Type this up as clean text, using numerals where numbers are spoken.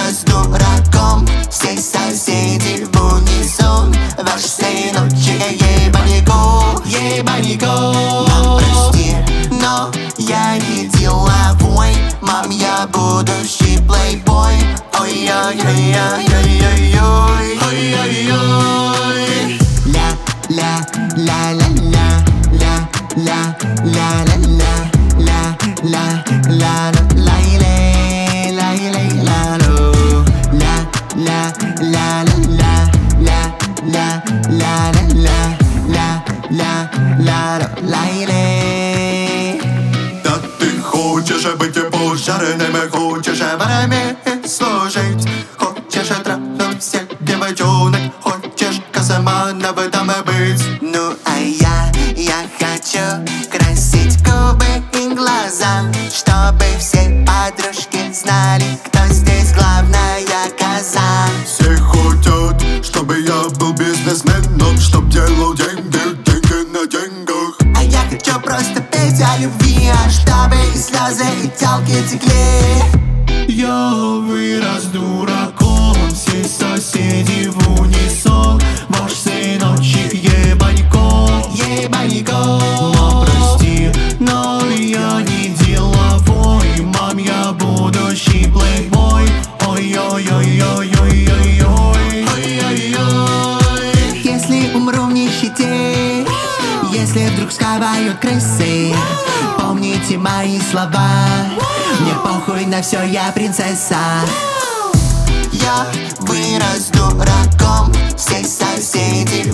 вырос дураком, все соседи в унисон. Ваш сыночек ебанику. Мам, прости, но я не деловой. Мам, я будущий плейбой. Ой-ой-ой-ой-ой-ой-ой. Ой-ой-ой. Ля-ля-ля-ля-ля. Ля-ля-ля-ля-ля. Ля-ля-ля-ля-ля. Да ты хочешь быть пожарным, хочешь в армии служить, хочешь трахнуть всех девчонок, хочешь космонавтом быть. Ну а я хочу красить губы и глаза, чтобы все подружки знали, кто здесь главная коза. Все хотят, чтобы я был бизнесменом, чтоб делал деньги на деньгах. А я хочу просто петь о любви, чтобы и слезы, и тёлки текли. Я вырос дураком, все соседи в унисон. Ваш сыночек ебанику. Мам, прости, но я не деловой. Мам, я будущий плейбой. Ой-ой-ой-ой-ой-ой-ой. Ой-ой-ой. Если умру в нищете, если вдруг сковают крысы, помните мои слова. Мне похуй на все, я принцесса. Я вырос дураком, все соседи